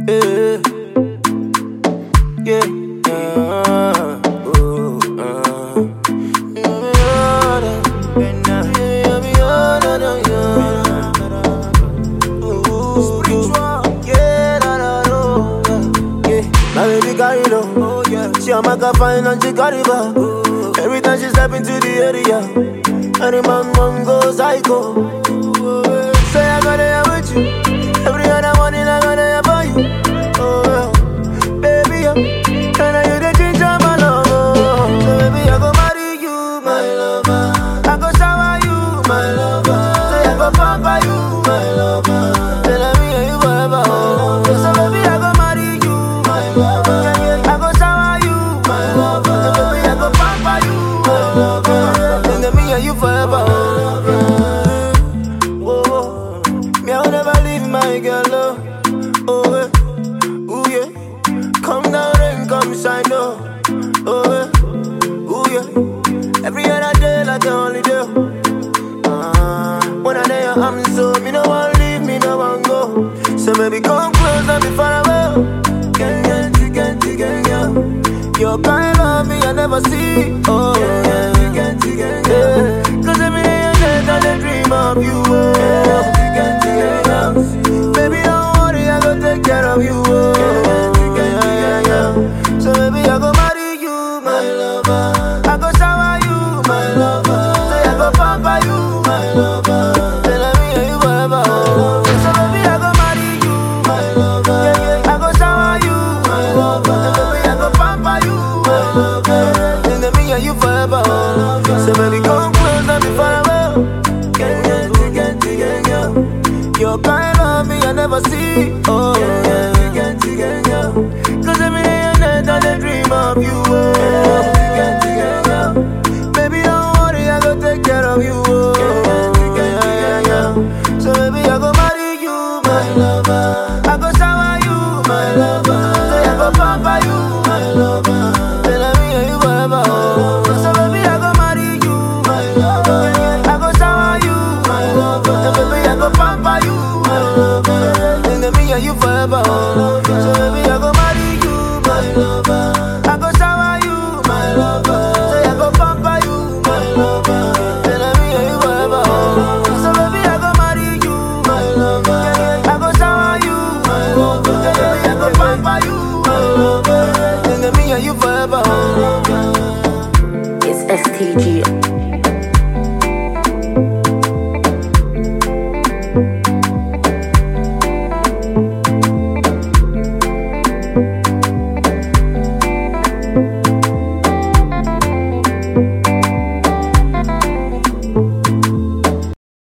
Yeah, yeah, my baby carry low. Oh yeah, she a make her fine and she carry back. Every time she step into the area, any man go psycho. Say I gotta here with you. Every other morning I gotta here for you. Oh yeah, baby, can I you the change of my love? So baby I go marry you, my lover. I go shower you, my lover. Say I go pamper you, my lover. Tell me you forever. So baby I go marry you, my lover. I go shower you, my lover. So baby I go pamper you, my lover. Tell me you forever. My girl, oh yeah, ooh yeah. Come down rain, come shine, oh yeah, ooh yeah. Every other day like a holiday. When I day I'm so me no one leave, me no one go. So baby come close and be far away. Girl. Your kind of me I never see. Oh yeah. Cause every day I get on the dream of you. Baby, don't worry, I go take care of you. So baby, I go marry you, my lover. I go shower you, my lover. Say I go pamper you, my lover. Tell me you forever. So baby, I go marry you, my lover. I go shower you, my lover. So baby, I go pamper you, my lover. Tell me you forever. So baby, come close and be far away. Your kind of me I never see. Oh yeah. Cause every day and night I dream of you. Baby don't worry, I go take care of you. So baby I go marry you, my lover. I go shower you, my lover. Say I go pamper you, my lover. Tell me you forever. So baby I go marry you, my lover. I go shower you, my lover. So baby I go pamper you, my lover. And me and you forever. So baby I go marry you, my lover. I go shower you, my lover. Say I go pamper you, my lover. And me and you forever. So baby I go marry you, my lover. I go shower you, my lover. So baby I go pamper you, my lover. And me and you forever. It's STG.